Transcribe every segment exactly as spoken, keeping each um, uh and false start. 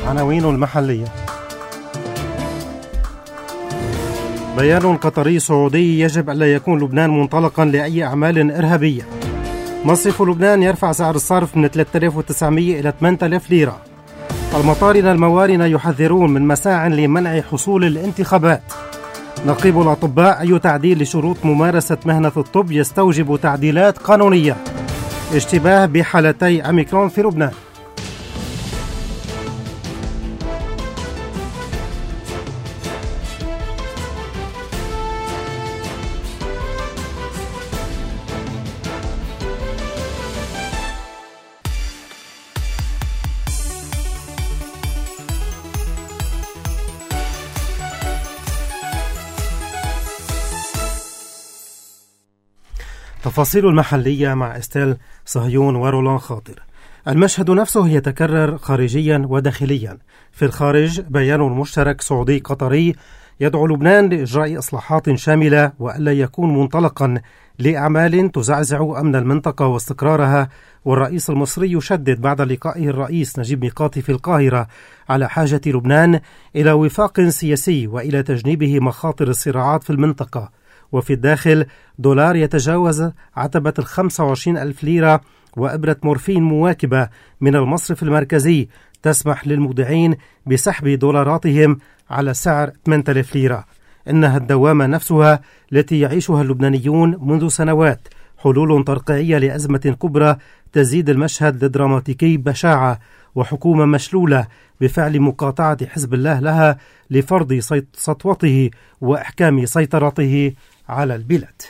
عناوين المحلية. بيان قطري سعودي: يجب ألا يكون لبنان منطلقا لأي أعمال إرهابية. مصرف لبنان يرفع سعر الصرف من ثلاثة آلاف وتسعمئة إلى ثمانية آلاف ليرة. المطارنة الموارنة يحذرون من مساع لمنع حصول الانتخابات. نقيب الأطباء: أي تعديل لشروط ممارسة مهنة الطب يستوجب تعديلات قانونية. اشتباه بحالتي أوميكرون في لبنان. تفاصيل المحلية مع استيل صهيون ورولان خاطر. المشهد نفسه يتكرر خارجيا وداخليا. في الخارج بيان مشترك سعودي قطري يدعو لبنان لإجراء إصلاحات شاملة وألا يكون منطلقا لأعمال تزعزع أمن المنطقة واستقرارها. والرئيس المصري يشدد بعد لقائه الرئيس نجيب ميقاتي في القاهرة على حاجة لبنان إلى وفاق سياسي وإلى تجنيبه مخاطر الصراعات في المنطقة. وفي الداخل دولار يتجاوز عتبة الخمسة وعشرين ألف ليرة، وإبرة مورفين مواكبة من المصرف المركزي تسمح للمودعين بسحب دولاراتهم على سعر ثمانية آلاف ليرة. إنها الدوامة نفسها التي يعيشها اللبنانيون منذ سنوات، حلول ترقيعية لأزمة كبرى تزيد المشهد الدراماتيكي بشاعة، وحكومة مشلولة بفعل مقاطعة حزب الله لها لفرض سطوته وإحكام سيطرته على البلاد.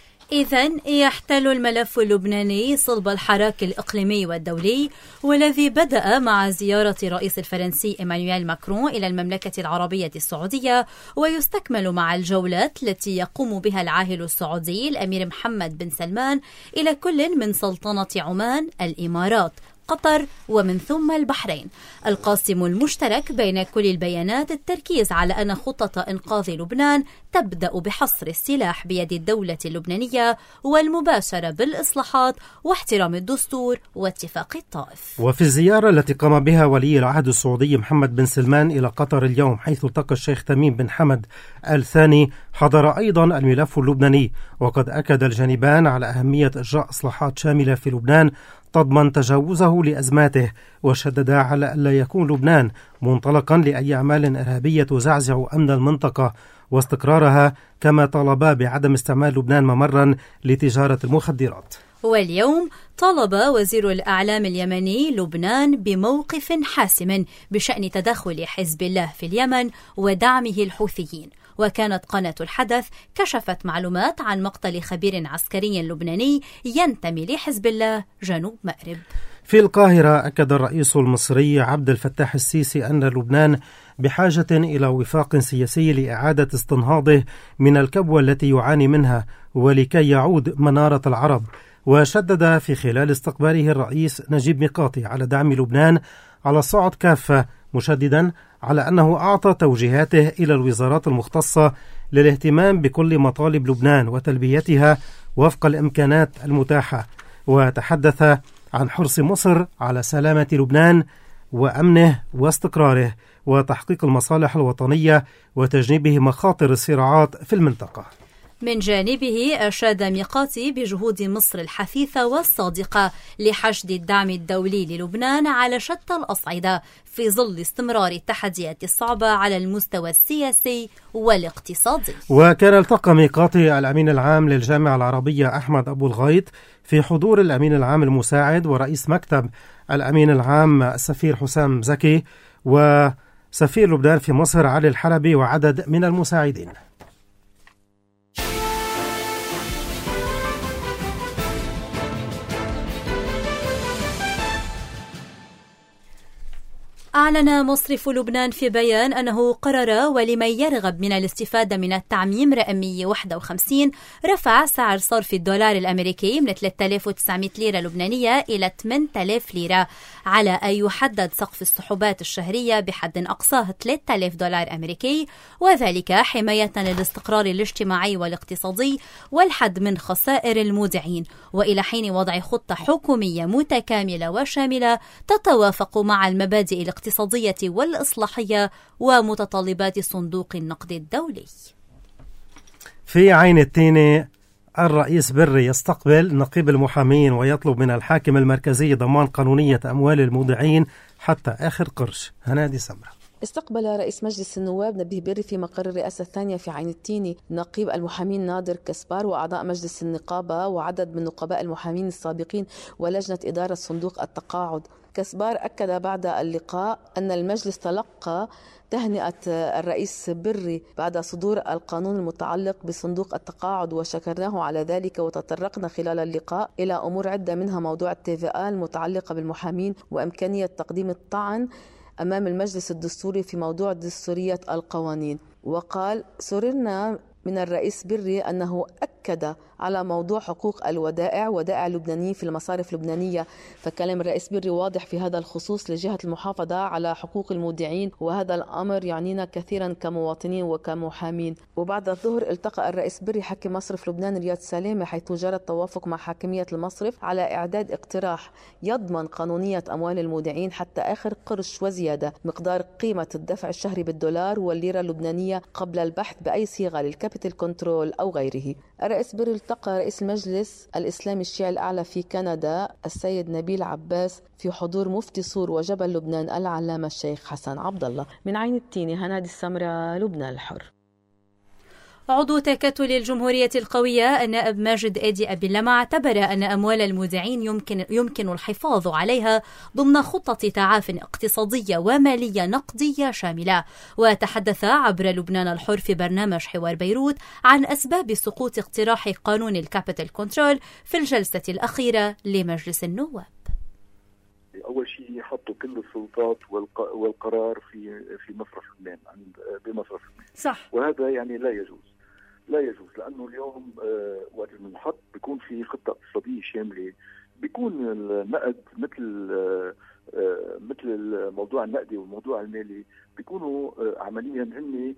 إذن يحتل الملف اللبناني صلب الحراك الإقليمي والدولي، والذي بدأ مع زيارة الرئيس الفرنسي إيمانويل ماكرون إلى المملكة العربية السعودية، ويستكمل مع الجولات التي يقوم بها العاهل السعودي الأمير محمد بن سلمان إلى كل من سلطنة عمان، الإمارات، قطر ومن ثم البحرين. القاسم المشترك بين كل البيانات التركيز على أن خطة إنقاذ لبنان تبدأ بحصر السلاح بيد الدولة اللبنانية والمباشرة بالإصلاحات واحترام الدستور واتفاق الطائف. وفي الزيارة التي قام بها ولي العهد السعودي محمد بن سلمان إلى قطر اليوم، حيث التقى الشيخ تميم بن حمد آل ثاني، حضر أيضا الملف اللبناني. وقد أكد الجانبان على أهمية إجراء إصلاحات شاملة في لبنان تضمن تجاوزه لأزماته، وشددا على ألا يكون لبنان منطلقا لأي أعمال إرهابية تزعزع أمن المنطقة واستقرارها، كما طالبا بعدم استعمال لبنان ممرا لتجارة المخدرات. واليوم طالب وزير الأعلام اليمني لبنان بموقف حاسم بشأن تدخل حزب الله في اليمن ودعمه الحوثيين. وكانت قناة الحدث كشفت معلومات عن مقتل خبير عسكري لبناني ينتمي لحزب الله جنوب مأرب. في القاهرة أكد الرئيس المصري عبد الفتاح السيسي أن لبنان بحاجة إلى وفاق سياسي لإعادة استنهاضه من الكبوة التي يعاني منها ولكي يعود منارة العرب. وشدد في خلال استقباله الرئيس نجيب ميقاتي على دعم لبنان على الصعد كافة، مشددا على أنه أعطى توجيهاته إلى الوزارات المختصة للاهتمام بكل مطالب لبنان وتلبيتها وفق الإمكانات المتاحة. وتحدث عن حرص مصر على سلامة لبنان وأمنه واستقراره وتحقيق المصالح الوطنية وتجنيبه مخاطر الصراعات في المنطقة. من جانبه أشاد ميقاتي بجهود مصر الحثيثة والصادقة لحشد الدعم الدولي للبنان على شتى الأصعدة في ظل استمرار التحديات الصعبة على المستوى السياسي والاقتصادي. وكان التقى ميقاتي الأمين العام للجامعة العربية أحمد أبو الغيط في حضور الأمين العام المساعد ورئيس مكتب الأمين العام السفير حسام زكي وسفير لبنان في مصر علي الحلبي وعدد من المساعدين. أعلن مصرف لبنان في بيان أنه قرر ولمن يرغب من الاستفادة من التعميم رقم مئة وواحد وخمسين رفع سعر صرف الدولار الأمريكي من ثلاثة آلاف وتسعمئة ليرة لبنانية إلى ثمانية آلاف ليرة، على أن يحدد سقف السحوبات الشهرية بحد أقصاه ثلاثة آلاف دولار أمريكي، وذلك حماية للاستقرار الاجتماعي والاقتصادي والحد من خسائر المودعين، وإلى حين وضع خطة حكومية متكاملة وشاملة تتوافق مع المبادئ الاقتصادية الاقتصادية والإصلاحية ومتطلبات صندوق النقد الدولي. في عين التيني، الرئيس بري يستقبل نقيب المحامين ويطلب من الحاكم المركزي ضمان قانونية أموال المودعين حتى آخر قرش. هنادي سمرة. استقبل رئيس مجلس النواب نبيه بري في مقر الرئاسة الثانية في عين التيني نقيب المحامين نادر كسبار وأعضاء مجلس النقابة وعدد من نقباء المحامين السابقين ولجنة إدارة صندوق التقاعد. كسبار أكد بعد اللقاء أن المجلس تلقى تهنئة الرئيس بري بعد صدور القانون المتعلق بصندوق التقاعد وشكرناه على ذلك، وتطرقنا خلال اللقاء إلى أمور عدة منها موضوع التي في آل المتعلقة بالمحامين وإمكانية تقديم الطعن أمام المجلس الدستوري في موضوع دستورية القوانين. وقال: سررنا من الرئيس بري أنه أكد على موضوع حقوق الودائع ودائع اللبنانيين في المصارف اللبنانية، فكلام الرئيس بري واضح في هذا الخصوص لجهة المحافظة على حقوق المودعين، وهذا الأمر يعنينا كثيرا كمواطنين وكمحامين. وبعد الظهر التقى الرئيس بري حاكم مصرف لبنان رياض سلامة، حيث جرى التوافق مع حاكمية المصرف على إعداد اقتراح يضمن قانونية أموال المودعين حتى آخر قرش وزيادة مقدار قيمة الدفع الشهري بالدولار والليرة اللبنانية قبل البحث بأي صيغة للكابيتال كنترول أو غيره. الرئيس بري التقى رئيس المجلس الإسلامي الشيعي الأعلى في كندا السيد نبيل عباس في حضور مفتي صور وجبل لبنان العلامة الشيخ حسن عبد الله. من عين التيني، هنادي السمرة، لبنان الحر. عضو تكتل الجمهورية القوية النائب ماجد آدي أبي اللمع اعتبر أن أموال المودعين يمكن يمكن الحفاظ عليها ضمن خطة تعاف اقتصادية ومالية نقدية شاملة، وتحدث عبر لبنان الحر في برنامج حوار بيروت عن أسباب سقوط اقتراح قانون الكابيتال كنترول في الجلسة الأخيرة لمجلس النواب. أول شيء حطوا كل السلطات والقرار في في مصرف لبنان، عند بمصرف لبنان. صح. وهذا يعني لا يجوز، لا يجوز لأنه اليوم وقت بنحط بيكون في خطة اقتصادية شاملة، بيكون النقد مثل مثل الموضوع النقدي والموضوع المالي بيكونوا عمليا هن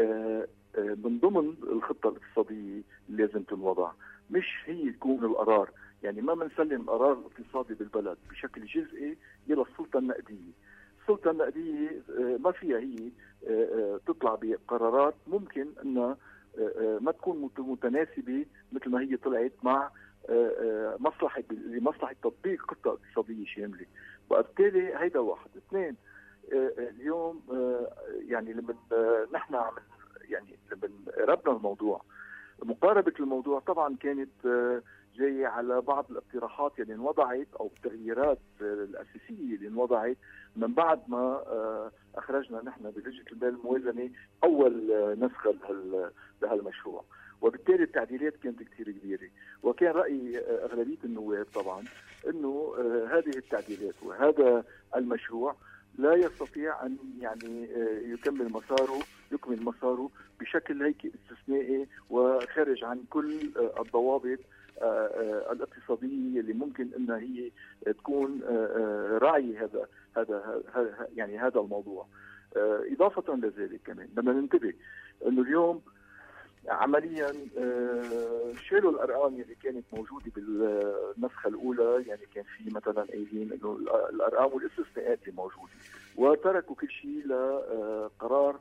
من ضمن الخطة الاقتصادية اللي لازم تنوضع، مش هي تكون القرار. يعني ما بنسلم القرار الاقتصادي بالبلد بشكل جزئي إلى السلطة النقدية. السلطة النقدية ما فيها هي تطلع بقرارات ممكن أنها ما تكون متناسبة مثل ما هي طلعت مع مصلحة لمصلحة تطبيق خطة اقتصادية شاملة. وبالتالي هيدا واحد. اثنين، اليوم يعني لما نحن عم يعني لما ربنا الموضوع، مقاربة الموضوع طبعا كانت جاية على بعض الاقتراحات اللي انوضعت أو التغييرات الأساسية اللي انوضعت من بعد ما أخرجنا نحن بلجنة المال الموازنة أول نسخة لهالمشروع، وبالتالي التعديلات كانت كثير كبيرة. وكان رأي أغلبية النواب طبعا أنه هذه التعديلات وهذا المشروع لا يستطيع أن يعني يكمل مساره يكمل مساره بشكل هيك استثنائي وخارج عن كل الضوابط الاقتصادية اللي ممكن أنها هي تكون راعي هذا هذا يعني هذا الموضوع. إضافة لذلك كمان بدنا ننتبه أنه اليوم عمليا شالوا الأرقام اللي كانت موجودة بالنسخة الأولى، يعني كان في مثلا قايلين أنه الأرقام والاستثناءات اللي موجودة، وتركوا كل شيء لقرار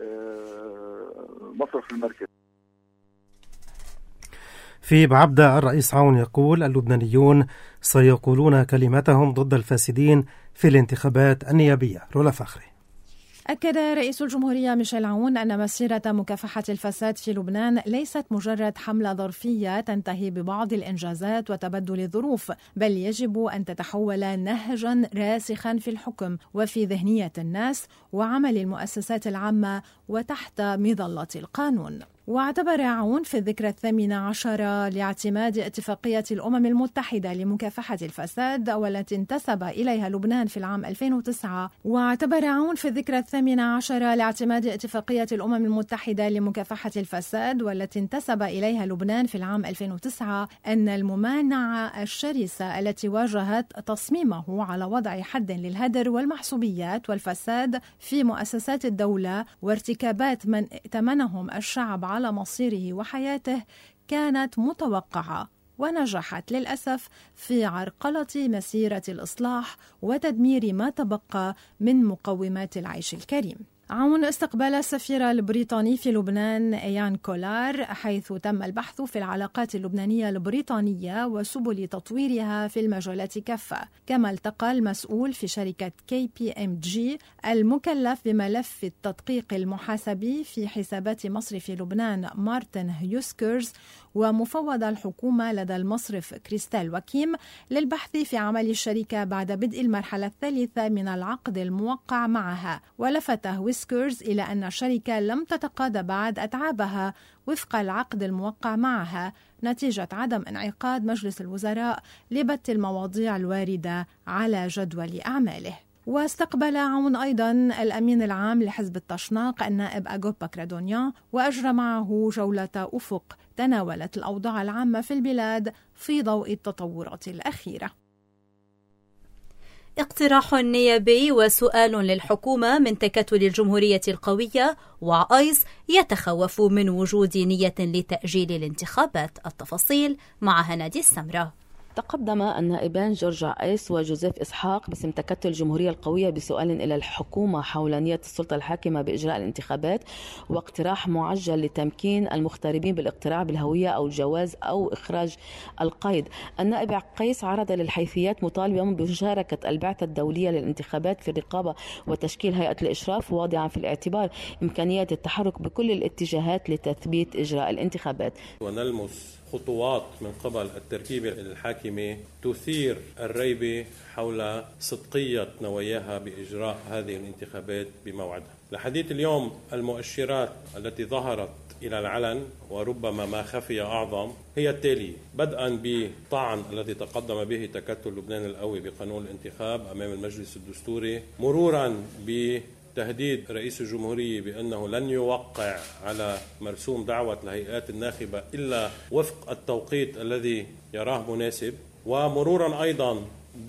مصرف المركز. في بعبدة الرئيس عون يقول: اللبنانيون سيقولون كلمتهم ضد الفاسدين في الانتخابات النيابية. رولا فخري. أكد رئيس الجمهورية ميشيل عون أن مسيرة مكافحة الفساد في لبنان ليست مجرد حملة ظرفية تنتهي ببعض الإنجازات وتبدل الظروف، بل يجب أن تتحول نهجا راسخا في الحكم وفي ذهنية الناس وعمل المؤسسات العامة وتحت مظلة القانون. واعتبر عون في الذكرى الثامنة عشرة لاعتماد اتفاقية الأمم المتحدة لمكافحة الفساد والتي انتسب إليها لبنان في العام ألفين وتسعة واعتبر عون في الذكرى الثامنة عشرة لاعتماد اتفاقية الأمم المتحدة لمكافحة الفساد والتي انتسب إليها لبنان في العام ألفين وتسعة أن الممانعة الشرسة التي واجهت تصميمه على وضع حد للهدر والمحسوبيات والفساد في مؤسسات الدولة وارتكابات من ائتمنهم الشعب على مصيره وحياته كانت متوقعة ونجحت للأسف في عرقلة مسيرة الإصلاح وتدمير ما تبقى من مقومات العيش الكريم. عون استقبل السفير البريطاني في لبنان إيان كولار، حيث تم البحث في العلاقات اللبنانية البريطانية وسبل تطويرها في المجالات كافة. كما التقى المسؤول في شركة كي بي إم جي المكلف بملف التدقيق المحاسبي في حسابات مصرف لبنان مارتن هيوسكرز ومفوض الحكومة لدى المصرف كريستال وكيم للبحث في عمل الشركة بعد بدء المرحلة الثالثة من العقد الموقع معها. ولفت هيوسكرز إلى أن الشركة لم تتقاضى بعد أتعابها وفق العقد الموقع معها نتيجة عدم انعقاد مجلس الوزراء لبت المواضيع الواردة على جدول أعماله. واستقبل عون أيضا الأمين العام لحزب التشناق النائب أغوب بكرادونيان، وأجرى معه جولة أفق تناولت الأوضاع العامة في البلاد في ضوء التطورات الأخيرة. اقتراح نيابي وسؤال للحكومة من تكتل الجمهورية القوية، وعايز يتخوف من وجود نية لتأجيل الانتخابات. التفاصيل مع هنادي السمرة. تقدم النائبان جورج عايس وجوزيف إسحاق باسم تكتل الجمهورية القوية بسؤال إلى الحكومة حول نية السلطة الحاكمة بإجراء الانتخابات واقتراح معجل لتمكين المغتربين بالاقتراع بالهوية أو الجواز أو إخراج القيد. النائب قيس عرض للحيثيات مطالبا بمشاركة البعثة الدولية للانتخابات في الرقابة وتشكيل هيئة الإشراف، واضعا في الاعتبار إمكانية التحرك بكل الاتجاهات لتثبيت إجراء الانتخابات. ونلمس خطوات من قبل التركيبة الحاكمة تثير الريبة حول صدقية نواياها بإجراء هذه الانتخابات بموعدها. لحديث اليوم المؤشرات التي ظهرت إلى العلن وربما ما خفي أعظم هي التالية: بدءا بالطعن الذي تقدم به تكتل لبنان القوي بقانون الانتخاب أمام المجلس الدستوري، مرورا ب تهديد رئيس الجمهورية بأنه لن يوقع على مرسوم دعوة الهيئات الناخبة إلا وفق التوقيت الذي يراه مناسب، ومرورا أيضا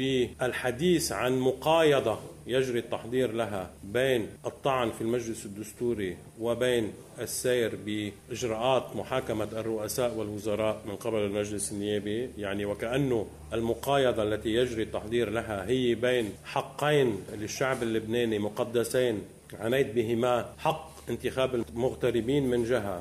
بالحديث عن مقايضة يجري التحضير لها بين الطعن في المجلس الدستوري وبين السير بإجراءات محاكمة الرؤساء والوزراء من قبل المجلس النيابي. يعني وكأنه المقايضة التي يجري التحضير لها هي بين حقين للشعب اللبناني مقدسين عنيت بهما: حق انتخاب المغتربين من جهة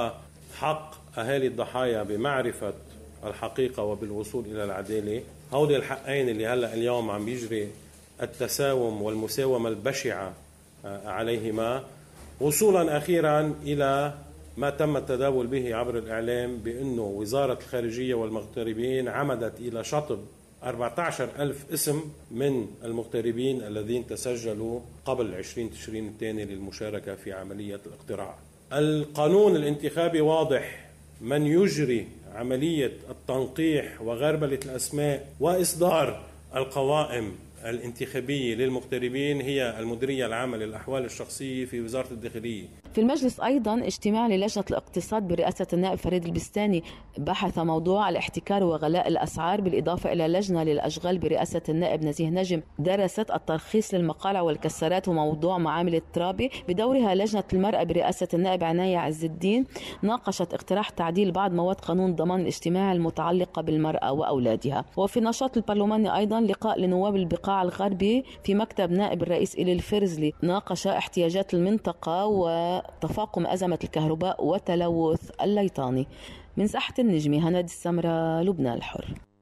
وحق أهالي الضحايا بمعرفة الحقيقة وبالوصول إلى العدالة. هؤلاء الحقين اللي هلأ اليوم عم يجري التساوم والمساومة البشعة عليهما، وصولا أخيرا إلى ما تم التداول به عبر الإعلام بأنه وزارة الخارجية والمغتربين عمدت إلى شطب أربعة عشر ألف اسم من المغتربين الذين تسجلوا قبل عشرين تشرين الثاني للمشاركة في عملية الاقتراع. القانون الانتخابي واضح: من يجري عملية التنقيح وغربلة الأسماء وإصدار القوائم الانتخابية للمغتربين هي المديرية العامة للأحوال الشخصية في وزارة الداخلية. في المجلس أيضا اجتماع للجنة الاقتصاد برئاسة النائب فريد البستاني بحث موضوع الاحتكار وغلاء الأسعار، بالإضافة إلى لجنة للأشغال برئاسة النائب نزيه نجم درست الترخيص للمقالع والكسارات وموضوع معامل الترابي. بدورها لجنة المرأة برئاسة النائب عناية عز الدين ناقشت اقتراح تعديل بعض مواد قانون ضمان الاجتماع المتعلقة بالمرأة وأولادها. وفي النشاط البرلماني أيضا لقاء لنواب البقاع الغربي في مكتب نائب الرئيس إلي الفرزلي ناقش احتياجات المنطقة وتفاقم أزمة الكهرباء وتلوث الليطاني. من ساحة النجمة هنادي السمرة، لبنان الحر.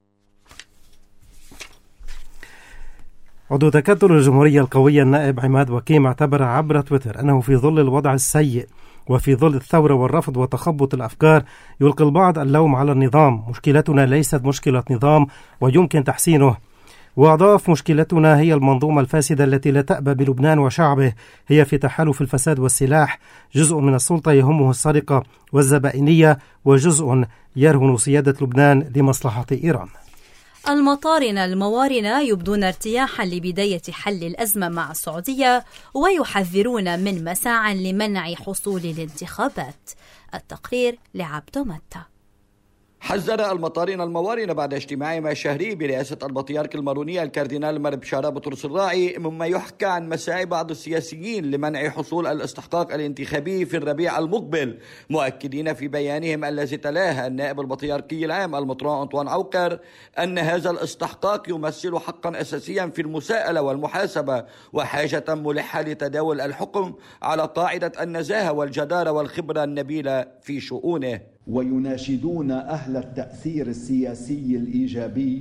عضو تكتل الجمهورية القوية النائب عماد وكيم اعتبر عبر تويتر أنه في ظل الوضع السيء وفي ظل الثورة والرفض وتخبط الأفكار يلقي البعض اللوم على النظام. مشكلتنا ليست مشكلة نظام ويمكن تحسينه. وأضاف: مشكلتنا هي المنظومة الفاسدة التي لا تأبى بلبنان وشعبه، هي في تحالف الفساد والسلاح. جزء من السلطة يهمه السرقة والزبائنية، وجزء يرهن سيادة لبنان لمصلحة إيران. المطارنة الموارنة يبدون ارتياحا لبداية حل الأزمة مع السعودية ويحذرون من مساعٍ لمنع حصول الانتخابات. التقرير لعبد متى. حذر المطارين الموارنة بعد اجتماعهما الشهري برئاسة البطريرك الماروني الكاردينال المر بشارة بطرس الراعي مما يحكى عن مساعي بعض السياسيين لمنع حصول الاستحقاق الانتخابي في الربيع المقبل، مؤكدين في بيانهم الذي تلاه النائب البطريركي العام المطران أنطوان عوكر أن هذا الاستحقاق يمثل حقا أساسيا في المساءلة والمحاسبة وحاجة ملحة لتداول الحكم على قاعدة النزاهة والجدارة والخبرة النبيلة في شؤونه. ويناشدون أهل التأثير السياسي الإيجابي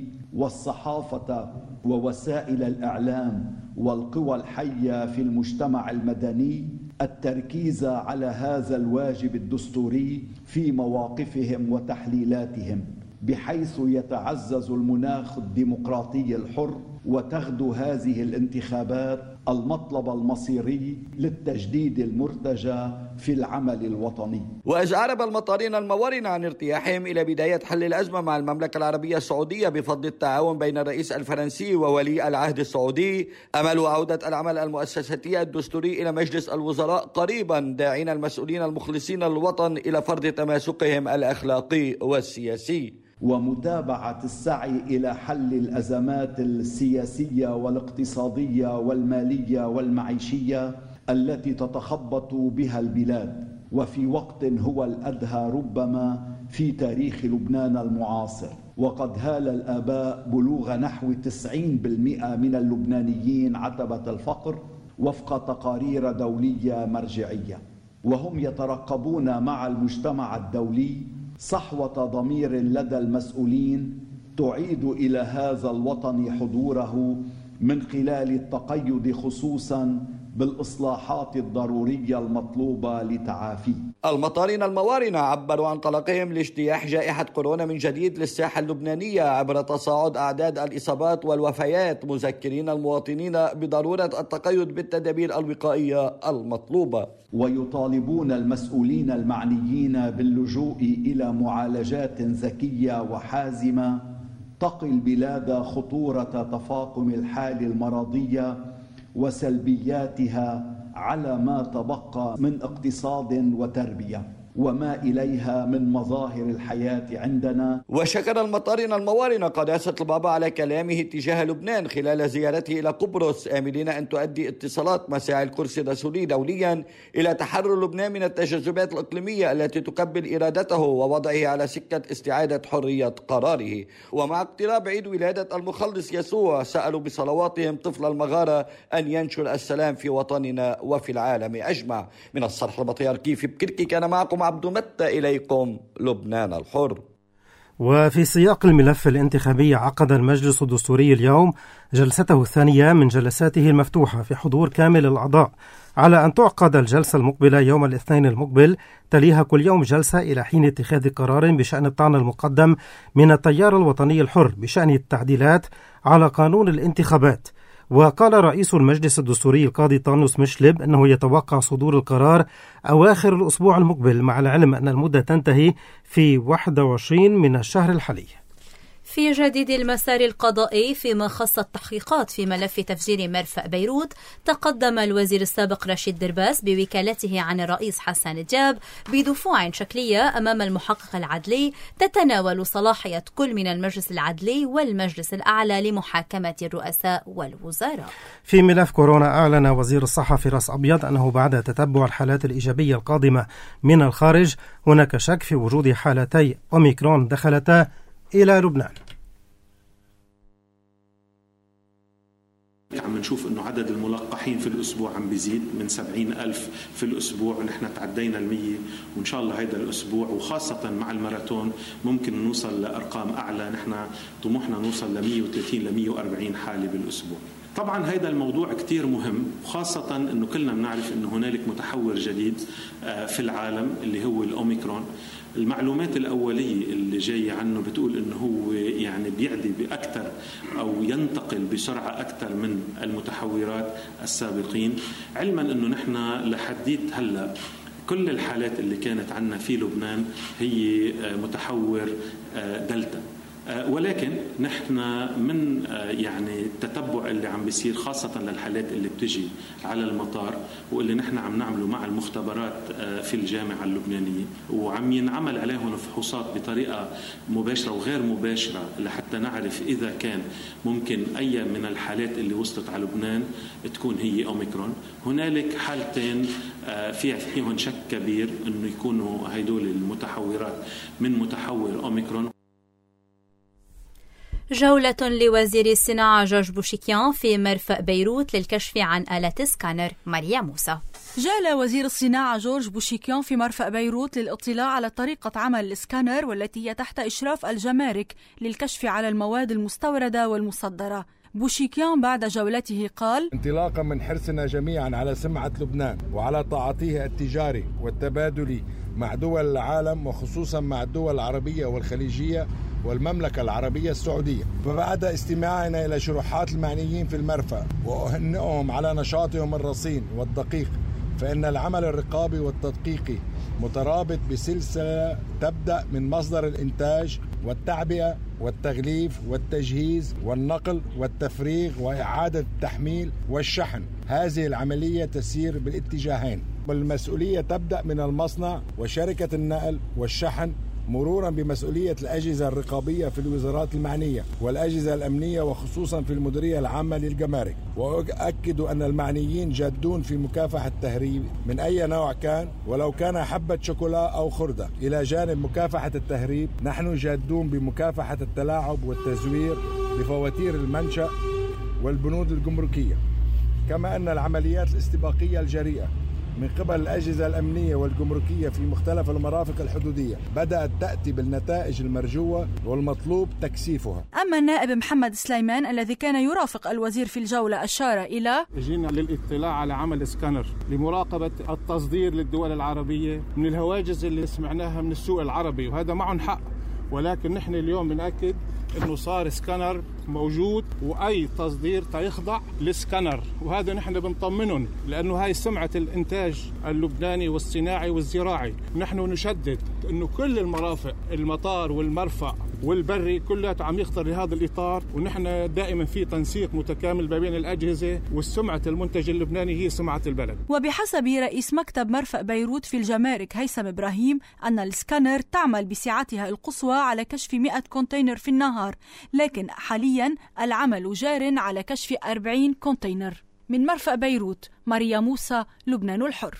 والصحافة ووسائل الإعلام والقوى الحية في المجتمع المدني التركيز على هذا الواجب الدستوري في مواقفهم وتحليلاتهم، بحيث يتعزز المناخ الديمقراطي الحر وتغدو هذه الانتخابات المطلب المصيري للتجديد المرتجى في العمل الوطني. وإذ أعرب المطارين الموارنة عن ارتياحهم إلى بداية حل الأزمة مع المملكة العربية السعودية بفضل التعاون بين الرئيس الفرنسي وولي العهد السعودي، أملوا عودة العمل المؤسساتي الدستوري إلى مجلس الوزراء قريبا، داعين المسؤولين المخلصين للوطن إلى فرض تماسكهم الأخلاقي والسياسي ومتابعة السعي إلى حل الأزمات السياسية والاقتصادية والمالية والمعيشية التي تتخبط بها البلاد، وفي وقت هو الأدهى ربما في تاريخ لبنان المعاصر، وقد هال الآباء بلوغ نحو تسعين بالمئة من اللبنانيين عتبة الفقر وفق تقارير دولية مرجعية، وهم يترقبون مع المجتمع الدولي صحوة ضمير لدى المسؤولين تعيد إلى هذا الوطن حضوره من خلال التقيد خصوصا بالإصلاحات الضرورية المطلوبة لتعافيه. المطارين الموارنة عبروا عن قلقهم لاجتياح جائحة كورونا من جديد للساحة اللبنانية عبر تصاعد أعداد الإصابات والوفيات، مذكرين المواطنين بضرورة التقيد بالتدابير الوقائية المطلوبة. ويطالبون المسؤولين المعنيين باللجوء إلى معالجات ذكية وحازمة تقي البلاد خطورة تفاقم الحالة المرضية وسلبياتها على ما تبقى من اقتصاد وتربية وما إليها من مظاهر الحياة عندنا. وشكر المطارين الموارنة قداسة البابا على كلامه تجاه لبنان خلال زيارته إلى قبرص، آملين أن تؤدي اتصالات مساعي الكرسي الرسولي دوليا إلى تحرر لبنان من التجاذبات الإقليمية التي تكبل إرادته ووضعه على سكة استعادة حرية قراره. ومع اقتراب عيد ولادة المخلص يسوع سألوا بصلواتهم طفل المغارة أن ينشر السلام في وطننا وفي العالم أجمع. من الصرح البطريركي في بكركي كان معكم عبد متى، إليكم لبنان الحر. وفي سياق الملف الانتخابي عقد المجلس الدستوري اليوم جلسته الثانية من جلساته المفتوحة في حضور كامل الأعضاء، على أن تعقد الجلسة المقبلة يوم الاثنين المقبل، تليها كل يوم جلسة إلى حين اتخاذ قرار بشأن الطعن المقدم من التيار الوطني الحر بشأن التعديلات على قانون الانتخابات. وقال رئيس المجلس الدستوري القاضي طانوس مشلب أنه يتوقع صدور القرار أواخر الأسبوع المقبل، مع العلم أن المدة تنتهي في واحد وعشرين من الشهر الحالي. في جديد المسار القضائي فيما خص التحقيقات في ملف تفجير مرفأ بيروت، تقدم الوزير السابق رشيد درباس بوكالته عن الرئيس حسن الجاب بدفوع شكلية أمام المحقق العدلي تتناول صلاحية كل من المجلس العدلي والمجلس الأعلى لمحاكمة الرؤساء والوزراء. في ملف كورونا، أعلن وزير الصحة فراس أبيض أنه بعد تتبع الحالات الإيجابية القادمة من الخارج هناك شك في وجود حالتي أوميكرون دخلتا إلى لبنان. عم نشوف انه عدد الملقحين في الاسبوع عم بيزيد من سبعين ألف في الاسبوع، ونحن تعدينا المية، وان شاء الله هذا الاسبوع وخاصة مع الماراثون ممكن نوصل لارقام اعلى. نحن طموحنا نوصل ل مية وثلاثين ل مية وأربعين حالة بالاسبوع. طبعا هذا الموضوع كتير مهم، وخاصة انه كلنا بنعرف انه هنالك متحور جديد في العالم اللي هو الاوميكرون. المعلومات الأولية اللي جاية عنه بتقول إنه هو يعني بيعدي بأكثر أو ينتقل بسرعة أكثر من المتحورات السابقين، علما إنه نحن لحديت هلا كل الحالات اللي كانت عنا في لبنان هي متحور دلتا. ولكن نحن من يعني التتبع اللي عم بيصير خاصة للحالات اللي بتجي على المطار واللي نحن عم نعمله مع المختبرات في الجامعة اللبنانية وعم ينعمل عليهم فحوصات بطريقة مباشرة وغير مباشرة لحتى نعرف إذا كان ممكن أي من الحالات اللي وصلت على لبنان تكون هي أوميكرون. هنالك حالتين في فيهم شك كبير أنه يكونوا هيدول المتحورات من متحور أوميكرون. جولة لوزير الصناعة جورج بوشيكيان في مرفأ بيروت للكشف عن آلة سكانر. ماريا موسى. جال وزير الصناعة جورج بوشيكيان في مرفأ بيروت للاطلاع على طريقة عمل السكانر والتي هي تحت إشراف الجمارك للكشف على المواد المستوردة والمصدرة. بوشيكيان بعد جولته قال: انطلاقا من حرصنا جميعا على سمعة لبنان وعلى تعاطيه التجاري والتبادلي مع دول العالم وخصوصا مع الدول العربية والخليجية والمملكة العربية السعودية، وبعد استماعنا إلى شروحات المعنيين في المرفأ وأهنئهم على نشاطهم الرصين والدقيق، فإن العمل الرقابي والتدقيقي مترابط بسلسلة تبدأ من مصدر الإنتاج والتعبئة والتغليف والتجهيز والنقل والتفريغ وإعادة التحميل والشحن. هذه العملية تسير بالاتجاهين، والمسؤولية تبدأ من المصنع وشركة النقل والشحن مرورا بمسؤولية الأجهزة الرقابية في الوزارات المعنية والأجهزة الأمنية وخصوصا في المديرية العامة للجمارك. وأؤكد أن المعنيين جادون في مكافحة التهريب من أي نوع كان، ولو كان حبة شوكولا أو خردة. إلى جانب مكافحة التهريب نحن جادون بمكافحة التلاعب والتزوير بفواتير المنشأ والبنود الجمركية، كما أن العمليات الاستباقية الجريئة من قبل الأجهزة الأمنية والجمركية في مختلف المرافق الحدودية بدأت تأتي بالنتائج المرجوة والمطلوب تكثيفها. أما النائب محمد سليمان الذي كان يرافق الوزير في الجولة أشار إلى: جينا للاطلاع على عمل سكانر لمراقبة التصدير للدول العربية من الهواجس اللي سمعناها من السوق العربي، وهذا معهم حق، ولكن نحن اليوم بنأكد انه صار سكانر موجود واي تصدير تيخضع للسكانر، وهذا نحن بنطمنهم لانه هاي سمعة الانتاج اللبناني والصناعي والزراعي. نحن نشدد انه كل المرافق المطار والمرفأ والبري كلها عم يخضر لهذا الاطار، ونحن دائما في تنسيق متكامل ما بين الاجهزه، والسمعة المنتج اللبناني هي سمعة البلد. وبحسب رئيس مكتب مرفأ بيروت في الجمارك هيثم ابراهيم ان السكانر تعمل بسعتها القصوى على كشف مئة كونتينر في النهار، لكن حاليا العمل جار على كشف أربعين كونتينر. من مرفأ بيروت ماريا موسى، لبنان الحر.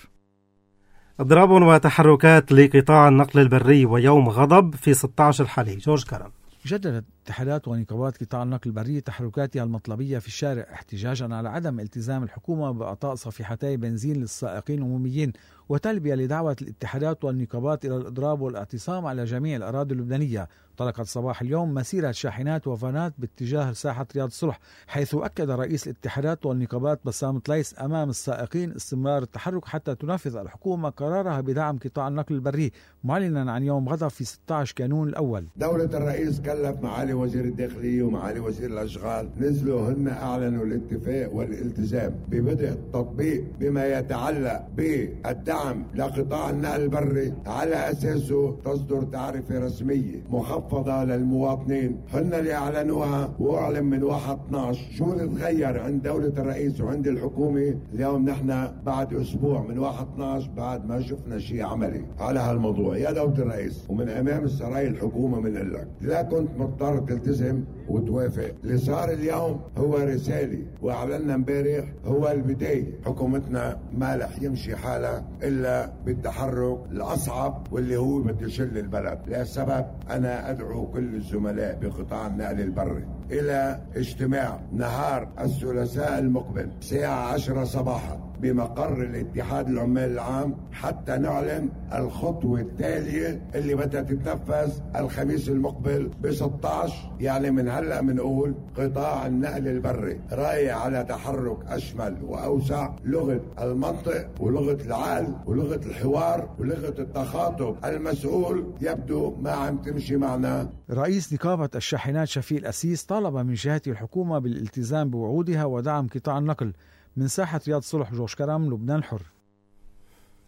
اضراب وتحركات لقطاع النقل البري ويوم غضب في ستة عشر الحالي. جورج كرم. جددت اتحادات ونقابات قطاع النقل البري تحركاتها المطلبية في الشارع احتجاجا على عدم التزام الحكومة بإعطاء صفيحتي بنزين للسائقين العموميين، وتلبية لدعوة الاتحادات والنقابات إلى الإضراب والاعتصام على جميع الأراضي اللبنانية. طلقت صباح اليوم مسيرة شاحنات وفانات باتجاه ساحة رياض صلح، حيث أكد رئيس الاتحادات والنقابات بسام طليس أمام السائقين استمرار التحرك حتى تنفذ الحكومة قرارها بدعم قطاع النقل البري، معلنا عن يوم غضب في ستة عشر كانون الأول. دولة الرئيس كلف معالي وزير الداخلية ومعالي وزير الأشغال، نزلوا هن أعلنوا الاتفاق والالتزام ببدء التطبيق بما يتعلق بالدعم لقطاع النقل البري، على أساسه تصدر تعرفة رسمية مخفضة للمواطنين، هن اللي أعلنوها وأعلن من واحد اثناشر. شو اللي تغير عند دولة الرئيس وعند الحكومة؟ اليوم نحن بعد أسبوع من واحد اثناشر بعد ما شفنا شيء عملي على هالموضوع. يا دولة الرئيس ومن أمام السراي الحكومة بنقول لك لا كنت مضطر تلتزم وتوافق. اللي صار اليوم هو رسالة، وأعلنا امبارح هو البداية. حكومتنا ما رح يمشي حالها إلا بالتحرك الأصعب واللي هو بده يشل البلد. لهالسبب أنا أدعو كل الزملاء بقطاع النقل البري إلى اجتماع نهار الثلاثاء المقبل الساعة عشرة صباحا بمقر الاتحاد العمال العام حتى نعلن الخطوة التالية اللي بدها تتنفذ الخميس المقبل ب ستة عشر. يعني من هلا بنقول قطاع النقل البري رايح على تحرك أشمل وأوسع، لغة المنطق ولغة العقل ولغة الحوار ولغة التخاطب المسؤول يبدو ما عم تمشي معنا. رئيس نقابة الشاحنات شفيق الأسيس طالب من جهة الحكومة بالالتزام بوعودها ودعم قطاع النقل. من ساحة رياض صلح، جورج كرم، لبنان الحر.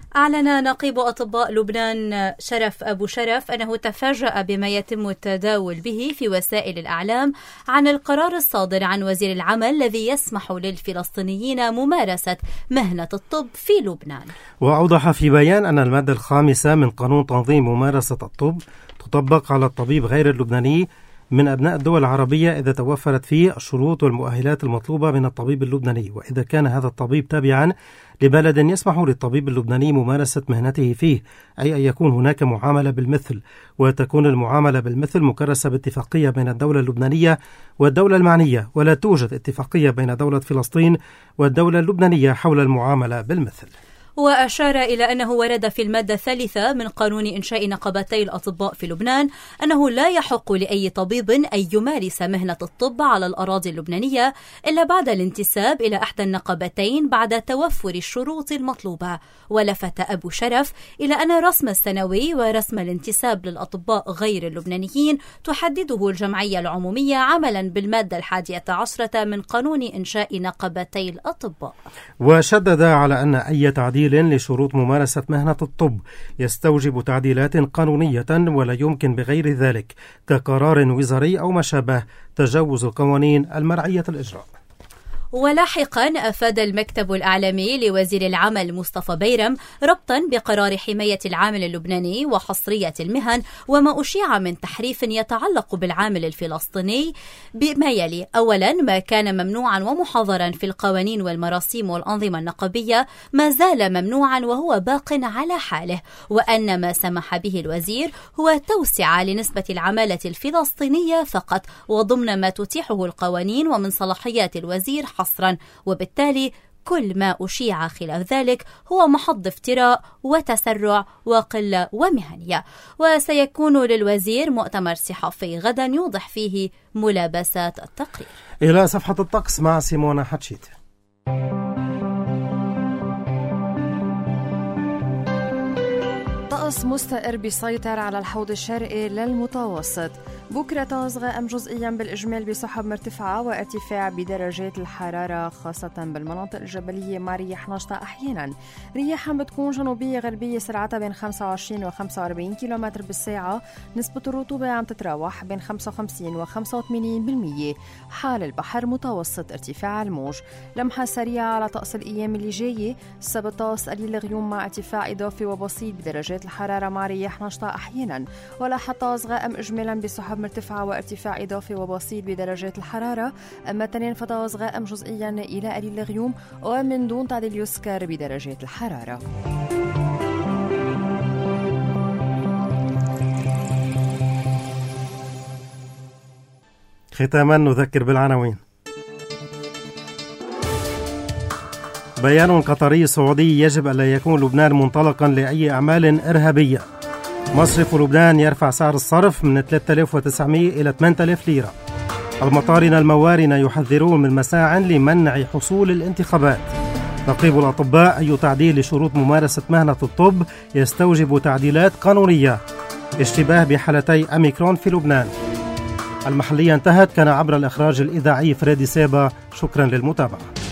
أعلن نقيب أطباء لبنان شرف أبو شرف أنه تفاجأ بما يتم التداول به في وسائل الإعلام عن القرار الصادر عن وزير العمل الذي يسمح للفلسطينيين ممارسة مهنة الطب في لبنان. وأوضح في بيان أن المادة الخامسة من قانون تنظيم ممارسة الطب تطبق على الطبيب غير اللبناني من أبناء الدول العربية إذا توفرت فيه الشروط والمؤهلات المطلوبة من الطبيب اللبناني، وإذا كان هذا الطبيب تابعا لبلد يسمح للطبيب اللبناني ممارسة مهنته فيه، أي أن يكون هناك معاملة بالمثل، وتكون المعاملة بالمثل مكرسة باتفاقية بين الدولة اللبنانية والدولة المعنية، ولا توجد اتفاقية بين دولة فلسطين والدولة اللبنانية حول المعاملة بالمثل. وأشار إلى أنه ورد في المادة الثالثة من قانون إنشاء نقابتي الأطباء في لبنان أنه لا يحق لأي طبيب أن يمارس مهنة الطب على الأراضي اللبنانية إلا بعد الانتساب إلى إحدى النقابتين بعد توفر الشروط المطلوبة. ولفت أبو شرف إلى أن الرسم السنوي ورسم الانتساب للأطباء غير اللبنانيين تحدده الجمعية العمومية عملا بالمادة الحادية عشرة من قانون إنشاء نقابتي الأطباء. وشدد على أن أي تعديل لشروط ممارسة مهنة الطب يستوجب تعديلات قانونية، ولا يمكن بغير ذلك كقرار وزاري أو ما شابه تجاوز القوانين المرعية الإجراء. ولاحقا أفاد المكتب الأعلامي لوزير العمل مصطفى بيرم ربطا بقرار حماية العامل اللبناني وحصرية المهن وما أشيع من تحريف يتعلق بالعامل الفلسطيني بما يلي: أولا، ما كان ممنوعا ومحظرا في القوانين والمراسيم والأنظمة النقابية ما زال ممنوعا وهو باق على حاله، وأن ما سمح به الوزير هو توسعة لنسبة العمالة الفلسطينية فقط وضمن ما تتيحه القوانين ومن صلاحيات الوزير حصرا، وبالتالي كل ما أشيع خلاف ذلك هو محض افتراء وتسرع وقلة ومهنية. وسيكون للوزير مؤتمر صحفي غدا يوضح فيه ملابسات التقرير. إلى صفحة الطقس مع سيمونا حتشيت. طقس مستقر بيسيطر على الحوض الشرقي للمتوسط. بكرة طقس غائم جزئيا بالإجمال بسحب مرتفعة وارتفاع بدرجات الحرارة خاصة بالمناطق الجبلية مع رياح نشطة أحيانا. رياحا بتكون جنوبية غربية سرعتها بين خمسة وعشرين و خمسة وأربعين كيلومتر بالساعة. نسبة الرطوبة عم تتراوح بين خمسة وخمسين و خمسة وثمانين بالمية. حال البحر متوسط ارتفاع الموج. لمحة سريعة على طقس الأيام اللي جاية. السبت طقس قليل غيوم مع ارتفاع إضافي وبسيط بدرجات الحرارة مع رياح نشطة أحيانا. ولا حتى غائم إجمالا بسحب مرتفعة وارتفاع إضافي وبسيط بدرجات الحرارة. أما تنين فطقس غائم جزئيا إلى قليل غيوم ومن دون تعديل يسكر بدرجات الحرارة. ختاما نذكر بالعناوين. بيان قطري سعودي: يجب ألا يكون لبنان منطلقا لأي أعمال إرهابية. مصرف لبنان يرفع سعر الصرف من ثلاثة آلاف وتسعمائة إلى ثمانية آلاف ليرة. المطارنة الموارنة يحذرون من مساع لمنع حصول الانتخابات. نقيب الأطباء: أي تعديل لشروط ممارسة مهنة الطب يستوجب تعديلات قانونية. اشتباه بحالتي أميكرون في لبنان. المحلية انتهت. كان عبر الإخراج الإذاعي فريدي سيبا. شكرا للمتابعة.